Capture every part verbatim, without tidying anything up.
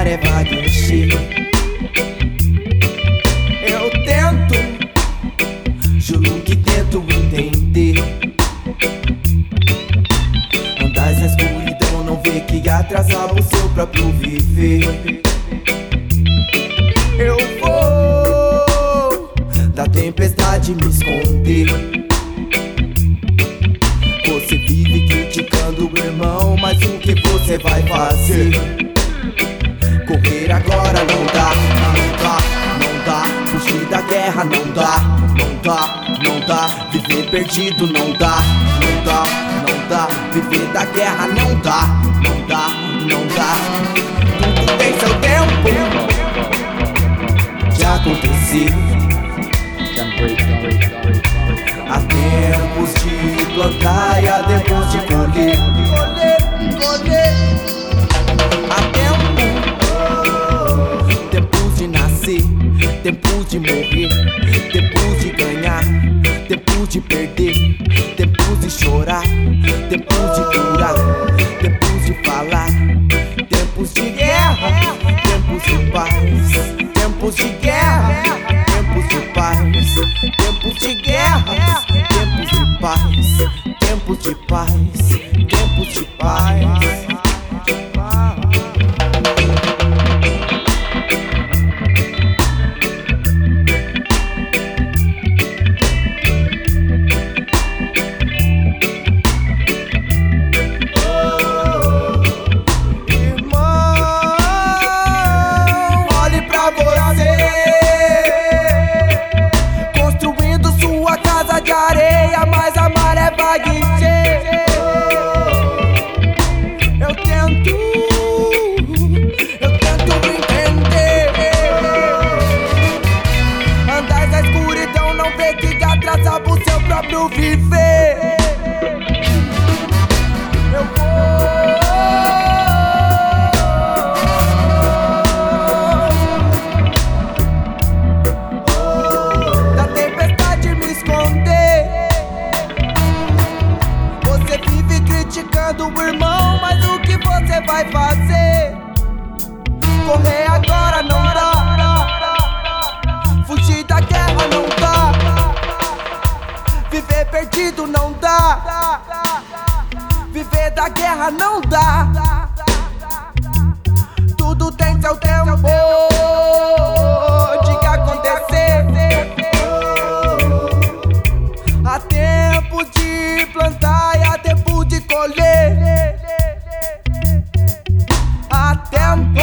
maré vai encher. Eu tento, juro que tento entender. Andais na escuridão, não vê que atrasava o seu próprio viver. Eu vou da tempestade me esconder. Você vive criticando o irmão, mas o que você vai fazer? Correr agora não dá, não dá, não dá. Fugir da guerra não dá, não dá, não dá. Viver perdido não dá, não dá, não dá. Viver da guerra não dá, não dá, não dá. Tudo tem seu tempo de acontecer. Há tempos de plantar e há tempos de colher. Há tempo, tempos de nascer, tempos de morrer, tempos de ganhar, tempos de perder, tempos de chorar, tempos de curar, tempos de falar, tempos de guerra, tempos de paz, tempos de guerra, tempos de paz, tempos de guerra, tempos de paz, tempos de paz, tempos de paz. De areia, mas a maré vai encher. Eu tento, eu tento entender. Andais na escuridão, não vê que atrasava o seu próprio viver. Eu vou da tempestade me esconder. Criticando o irmão, mas o que você vai fazer? Correr agora não dá, fugir da guerra não dá, viver perdido não dá, viver da guerra não dá. Tudo tem seu tempo de acontecer. Há tempo de plantar e há tempo de colher. Há tempo,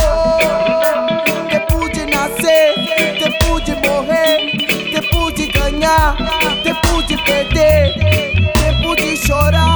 tempo de nascer, tempo de morrer, tempo de ganhar, tempo de perder, tempo de chorar.